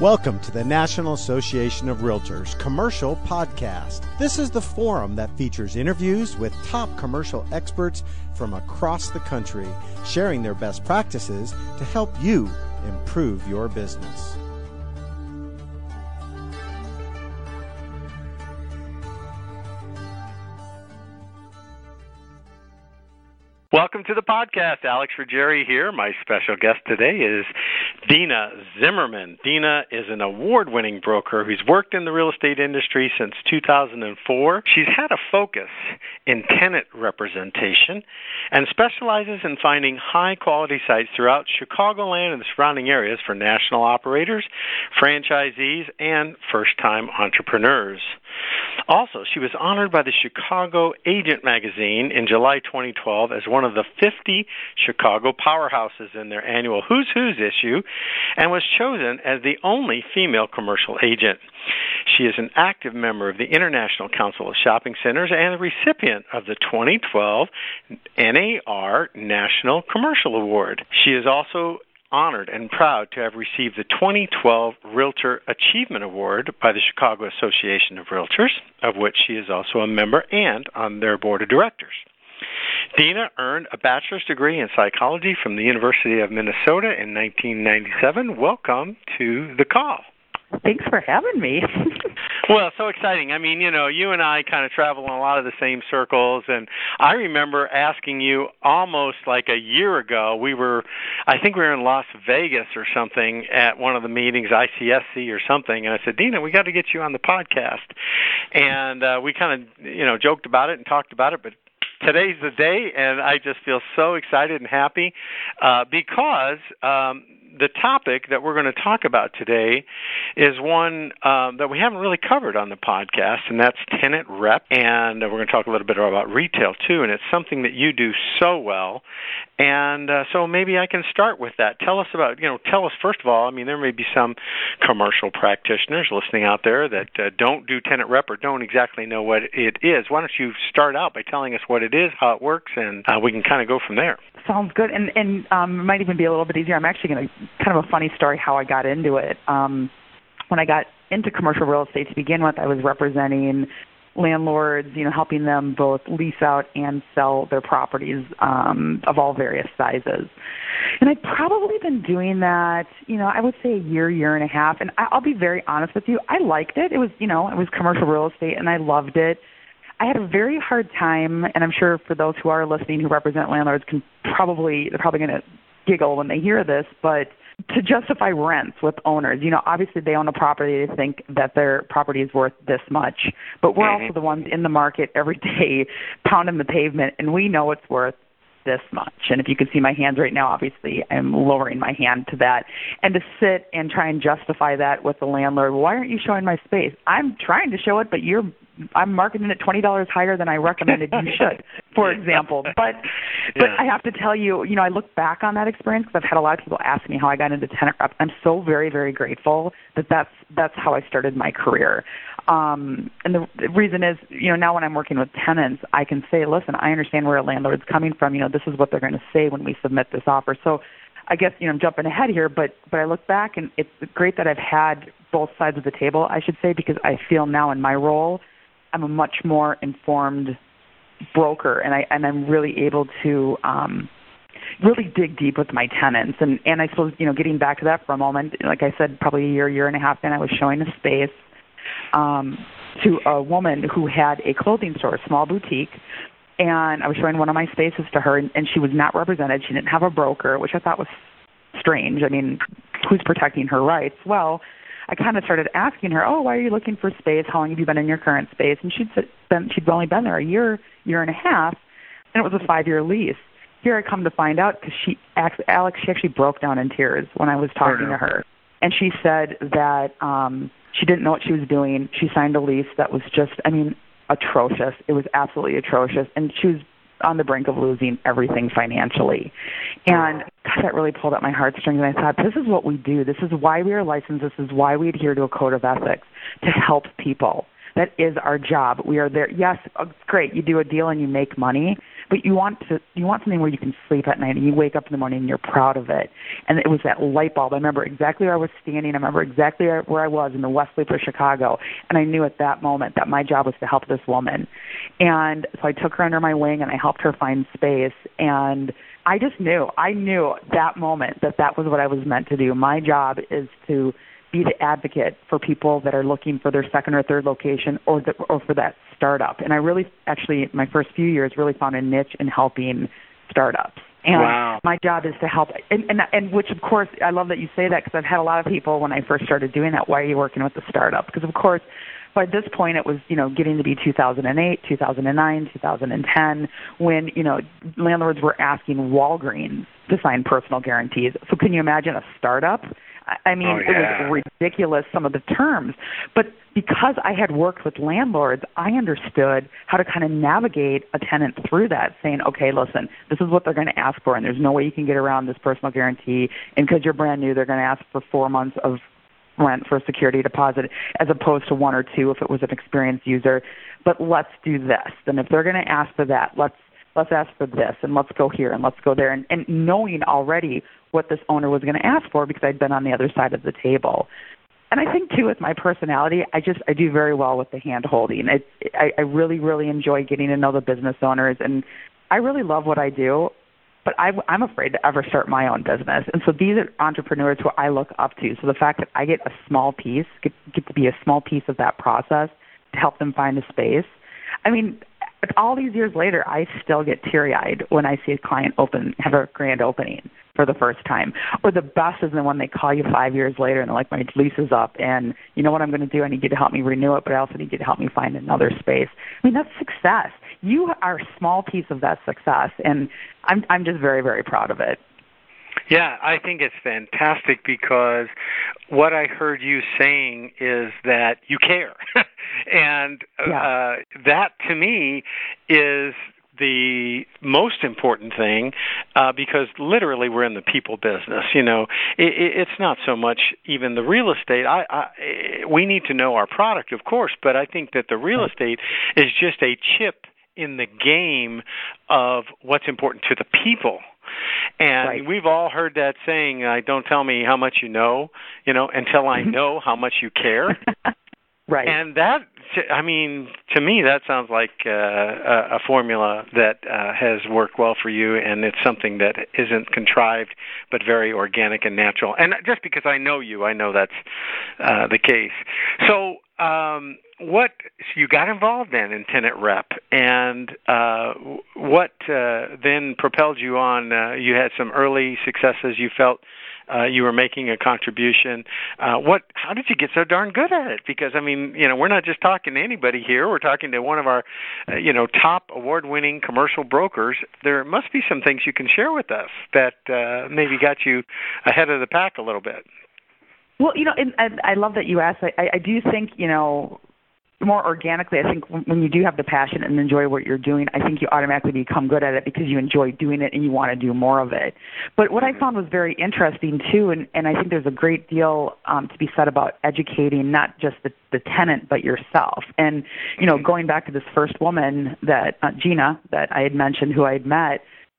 Welcome to the National Association of Realtors Commercial Podcast. This is the forum that features interviews with top commercial experts from across the country, sharing their best practices to help you improve your business. Welcome to the podcast. Alex Ruggieri here. My special guest today is Dina Zimmerman. Dina is an award-winning broker who's worked in the real estate industry since 2004. She's had a focus in tenant representation and specializes in finding high-quality sites throughout Chicagoland and the surrounding areas for national operators, franchisees, and first-time entrepreneurs. Also, she was honored by the Chicago Agent magazine in July 2012 as one of the 50 Chicago powerhouses in their annual Who's Who's issue and was chosen as the only female commercial agent. She is an active member of the International Council of Shopping Centers and a recipient of the 2012 NAR National Commercial Award. She is also honored and proud to have received the 2012 Realtor Achievement Award by the Chicago Association of Realtors, of which she is also a member and on their board of directors. Dina earned a bachelor's degree in psychology from the University of Minnesota in 1997. Welcome to the call. Thanks for having me. Well, so exciting. I mean, you and I kind of travel in a lot of the same circles, and I remember asking you almost like a year ago, I think we were in Las Vegas or something at one of the meetings, ICSC or something, and I said, Dina, we got to get you on the podcast. And we kind of, joked about it and talked about it, but today's the day, and I just feel so excited and happy because the topic that we're going to talk about today is one that we haven't really covered on the podcast, and that's tenant rep. And we're going to talk a little bit about retail, too, and it's something that you do so well. And so maybe I can start with that. Tell us, first of all, there may be some commercial practitioners listening out there that don't do tenant rep or don't exactly know what it is. Why don't you start out by telling us what it is, how it works, and we can kind of go from there. Sounds good. And it might even be a little bit easier. I'm actually going to kind of a funny story how I got into it. When I got into commercial real estate to begin with, I was representing landlords, helping them both lease out and sell their properties of all various sizes. And I'd probably been doing that, I would say a year and a half. And I'll be very honest with you, I liked it. It was, it was commercial real estate, and I loved it. I had a very hard time, and I'm sure for those who are listening who represent landlords they're probably going to giggle when they hear this, but to justify rents with owners, obviously they own a property, they think that their property is worth this much, but we're also the ones in the market every day pounding the pavement, and we know it's worth this much. And if you can see my hands right now, obviously I'm lowering my hand to that. And to sit and try and justify that with the landlord, why aren't you showing my space? I'm trying to show it, but I'm marketing it $20 higher than I recommended you should, for example. But I have to tell you, I look back on that experience because I've had a lot of people ask me how I got into tenant rep. I'm so very, very grateful that that's how I started my career. And the reason is, now when I'm working with tenants, I can say, listen, I understand where a landlord's coming from. This is what they're going to say when we submit this offer. So I guess, I'm jumping ahead here, but I look back and it's great that I've had both sides of the table, I should say, because I feel now in my role, I'm a much more informed broker, and I'm really able to really dig deep with my tenants. And I suppose, getting back to that for a moment, like I said, probably a year and a half in, I was showing a space to a woman who had a clothing store, a small boutique, and I was showing one of my spaces to her, and she was not represented. She didn't have a broker, which I thought was strange. Who's protecting her rights? Well, I kind of started asking her, why are you looking for space? How long have you been in your current space? And she'd only been there a year and a half, and it was a 5-year lease. Here I come to find out because she actually broke down in tears when I was talking to her. And she said that she didn't know what she was doing. She signed a lease that was just, atrocious. It was absolutely atrocious. And she was on the brink of losing everything financially. And that really pulled at my heartstrings. And I thought, this is what we do. This is why we are licensed. This is why we adhere to a code of ethics, to help people. That is our job. We are there. Yes, it's great. You do a deal and you make money, but you want something where you can sleep at night and you wake up in the morning and you're proud of it. And it was that light bulb. I remember exactly where I was standing. I remember exactly where I was in the West Loop of Chicago. And I knew at that moment that my job was to help this woman. And so I took her under my wing and I helped her find space. And I just knew. I knew that moment that was what I was meant to do. My job is to be the advocate for people that are looking for their second or third location or for that startup. And I really, actually, my first few years really found a niche in helping startups. And wow. My job is to help, and which, of course, I love that you say that because I've had a lot of people when I first started doing that, why are you working with the startup? Because, of course, by this point it was, getting to be 2008, 2009, 2010, when, landlords were asking Walgreens to sign personal guarantees. So can you imagine a startup? I mean, It was ridiculous, some of the terms. But because I had worked with landlords, I understood how to kind of navigate a tenant through that, saying, okay, listen, this is what they're going to ask for, and there's no way you can get around this personal guarantee. And because you're brand new, they're going to ask for 4 months of rent for a security deposit as opposed to 1 or 2 if it was an experienced user. But let's do this. And if they're going to ask for that, let's ask for this, and let's go here, and let's go there. And knowing already what this owner was going to ask for because I'd been on the other side of the table. And I think, too, with my personality, I do very well with the hand-holding. I really, really enjoy getting to know the business owners, and I really love what I do, but I'm afraid to ever start my own business. And so these are entrepreneurs who I look up to. So the fact that I get a small piece, get to be a small piece of that process to help them find a space, I mean, all these years later, I still get teary-eyed when I see a client have a grand opening for the first time. Or the best is when they call you 5 years later and they're like, my lease is up and you know what I'm going to do? I need you to help me renew it, but I also need you to help me find another space. I mean, that's success. You are a small piece of that success, and I'm just very, very proud of it. Yeah, I think it's fantastic because what I heard you saying is that you care. And that, to me, is the most important thing because literally we're in the people business. It's not so much even the real estate. We need to know our product, of course, but I think that the real estate is just a chip in the game of what's important to the people. And we've all heard that saying, don't tell me how much you know, until I know how much you care. Right. And that, I mean, to me, that sounds like a formula that has worked well for you, and it's something that isn't contrived, but very organic and natural. And just because I know you, I know that's the case. So what you got involved then in tenant rep, and what then propelled you on? You had some early successes. You felt you were making a contribution. How did you get so darn good at it? Because, I mean, we're not just talking to anybody here. We're talking to one of our, top award-winning commercial brokers. There must be some things you can share with us that maybe got you ahead of the pack a little bit. Well, and I love that you asked. I do think, more organically, I think when you do have the passion and enjoy what you're doing, I think you automatically become good at it because you enjoy doing it and you want to do more of it. But what I found was very interesting, too, and I think there's a great deal to be said about educating not just the tenant but yourself. And, going back to this first woman, that Gina, that I had mentioned, who I had met,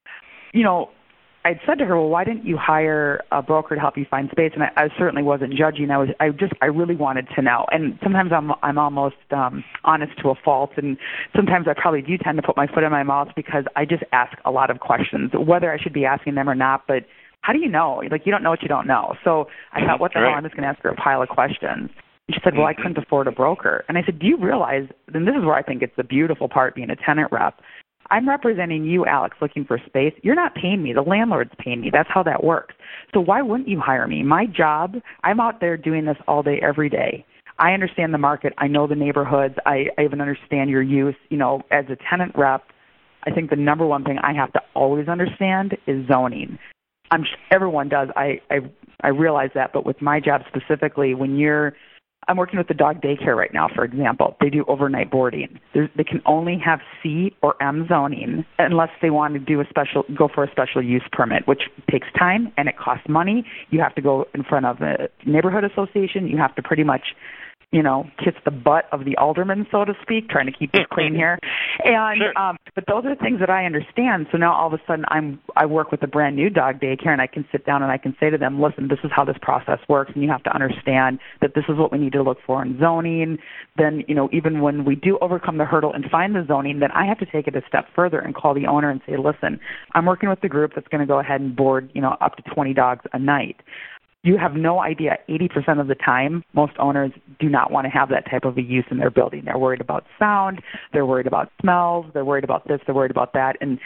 I'd said to her, well, why didn't you hire a broker to help you find space? And I certainly wasn't judging. I really wanted to know. And sometimes I'm almost honest to a fault, and sometimes I probably do tend to put my foot in my mouth because I just ask a lot of questions, whether I should be asking them or not. But how do you know? Like, you don't know what you don't know. So I thought, what the hell? I'm just going to ask her a pile of questions. And she said, well, I couldn't afford a broker. And I said, do you realize, and this is where I think it's the beautiful part being a tenant rep, I'm representing you, Alex, looking for space. You're not paying me. The landlord's paying me. That's how that works. So why wouldn't you hire me? My job, I'm out there doing this all day, every day. I understand the market. I know the neighborhoods. I even understand your use. As a tenant rep, I think the number one thing I have to always understand is zoning. I'm sure everyone does. I realize that. But with my job specifically, I'm working with the dog daycare right now, for example. They do overnight boarding. They can only have C or M zoning unless they want to go for a special use permit, which takes time and it costs money. You have to go in front of a neighborhood association. You have to pretty much kiss the butt of the alderman, so to speak, trying to keep this clean here. And sure. But those are things that I understand. So now all of a sudden I work with a brand new dog daycare, and I can sit down and I can say to them, listen, this is how this process works, and you have to understand that this is what we need to look for in zoning. Then, even when we do overcome the hurdle and find the zoning, then I have to take it a step further and call the owner and say, listen, I'm working with the group that's going to go ahead and board, up to 20 dogs a night. You have no idea, 80% of the time, most owners do not want to have that type of a use in their building. They're worried about sound, they're worried about smells, they're worried about this, they're worried about that. And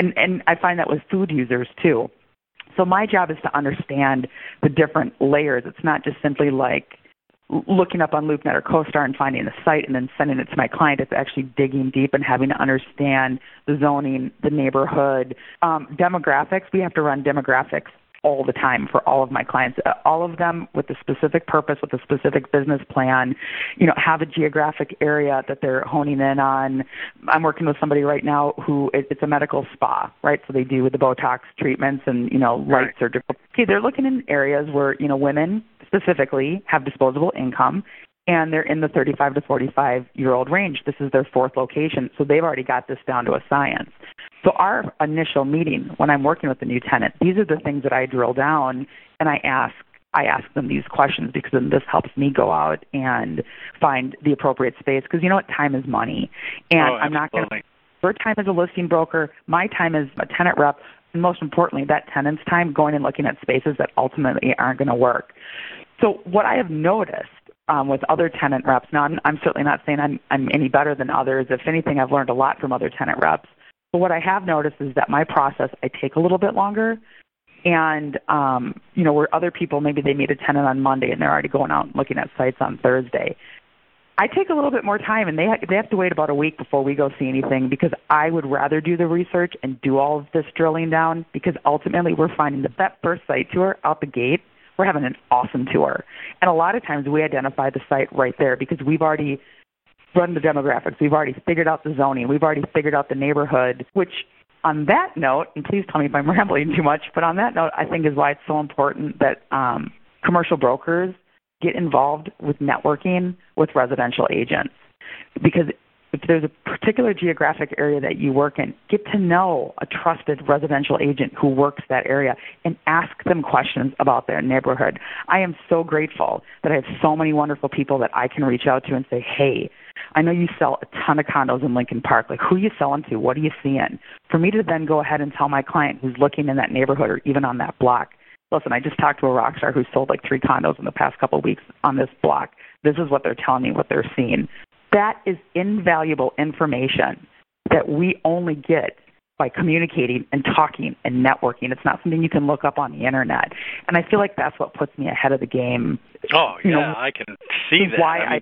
I find that with food users too. So my job is to understand the different layers. It's not just simply like looking up on LoopNet or CoStar and finding the site and then sending it to my client. It's actually digging deep and having to understand the zoning, the neighborhood, demographics. We have to run demographics all the time for all of my clients, all of them with a specific purpose, with a specific business plan, have a geographic area that they're honing in on. I'm working with somebody right now who it's a medical spa, right? So they do the Botox treatments and, light surgical. Okay, they're looking in areas where, women specifically have disposable income, and they're in the 35 to 45-year-old range. This is their fourth location, so they've already got this down to a science. So our initial meeting, when I'm working with a new tenant, these are the things that I drill down, and I ask them these questions, because then this helps me go out and find the appropriate space. Because time is money, and I'm not going to. Your time as a listing broker, my time as a tenant rep, and most importantly, that tenant's time going and looking at spaces that ultimately aren't going to work. So what I have noticed with other tenant reps, now I'm certainly not saying I'm any better than others. If anything, I've learned a lot from other tenant reps. But what I have noticed is that my process, I take a little bit longer. And, where other people, maybe they meet a tenant on Monday and they're already going out and looking at sites on Thursday. I take a little bit more time, and they have to wait about a week before we go see anything, because I would rather do the research and do all of this drilling down, because ultimately we're finding that first site tour out the gate, we're having an awesome tour. And a lot of times we identify the site right there because we've already run the demographics. We've already figured out the zoning. We've already figured out the neighborhood, which on that note, and please tell me if I'm rambling too much, but on that note, I think is why it's so important that commercial brokers get involved with networking with residential agents. Because if there's a particular geographic area that you work in, get to know a trusted residential agent who works that area and ask them questions about their neighborhood. I am so grateful that I have so many wonderful people that I can reach out to and say, hey, I know you sell a ton of condos in Lincoln Park. Like, who are you selling to? What are you seeing? For me to then go ahead and tell my client who's looking in that neighborhood or even on that block, listen, I just talked to a rock star who sold like 3 condos in the past couple of weeks on this block. This is what they're telling me, what they're seeing. That is invaluable information that we only get by communicating and talking and networking. It's not something you can look up on the internet. And I feel like that's what puts me ahead of the game. Oh, yeah, I can see that. Why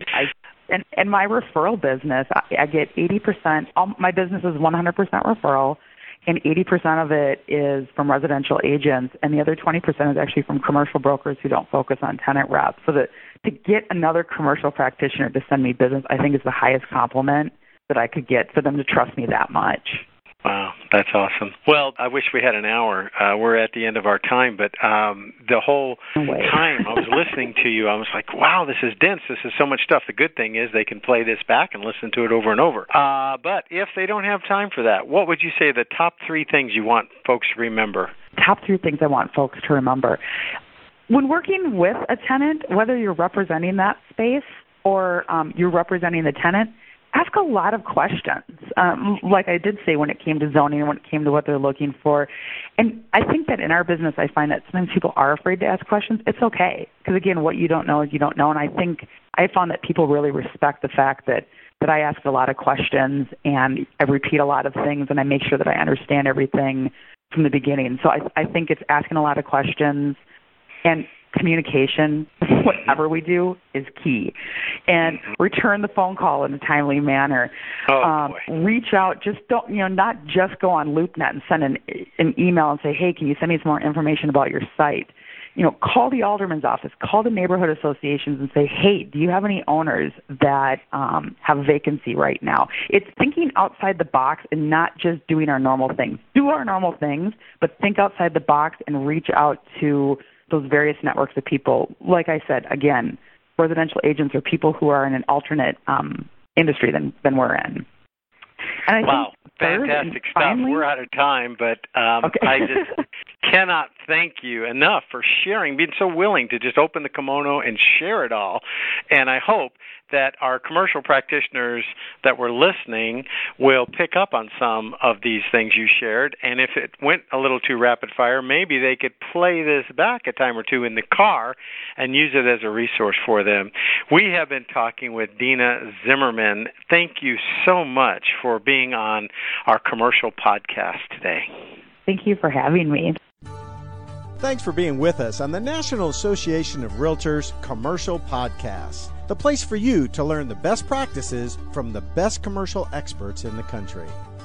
and my referral business, I get 80%. My business is 100% referral, and 80% of it is from residential agents, and the other 20% is actually from commercial brokers who don't focus on tenant reps. So to get another commercial practitioner to send me business, I think is the highest compliment that I could get for them to trust me that much. Wow, that's awesome. Well, I wish we had an hour. We're at the end of our time, but the whole time I was listening to you, I was like, wow, this is dense. This is so much stuff. The good thing is they can play this back and listen to it over and over. But if they don't have time for that, what would you say the top 3 things you want folks to remember? Top 3 things I want folks to remember. When working with a tenant, whether you're representing that space or you're representing the tenant, ask a lot of questions, like I did say when it came to zoning and when it came to what they're looking for. And I think that in our business, I find that sometimes people are afraid to ask questions. It's okay, because, again, what you don't know is you don't know. And I think I found that people really respect the fact that I ask a lot of questions and I repeat a lot of things and I make sure that I understand everything from the beginning. So I think it's asking a lot of questions, and communication, whatever we do, is key. And return the phone call in a timely manner. Reach out. Just don't, not just go on LoopNet and send an email and say, hey, can you send me some more information about your site? Call the alderman's office, call the neighborhood associations and say, hey, do you have any owners that have a vacancy right now? It's thinking outside the box and not just doing our normal things. Do our normal things, but think outside the box and reach out to those various networks of people. Like I said, again, residential agents or people who are in an alternate industry than we're in. And I wow, think fantastic stuff. Finally, we're out of time, but okay. I just cannot thank you enough for sharing, being so willing to just open the kimono and share it all. And I hope that our commercial practitioners that were listening will pick up on some of these things you shared. And if it went a little too rapid fire, maybe they could play this back a time or two in the car and use it as a resource for them. We have been talking with Dina Zimmerman. Thank you so much for being on our commercial podcast today. Thank you for having me. Thanks for being with us on the National Association of Realtors Commercial Podcast, the place for you to learn the best practices from the best commercial experts in the country.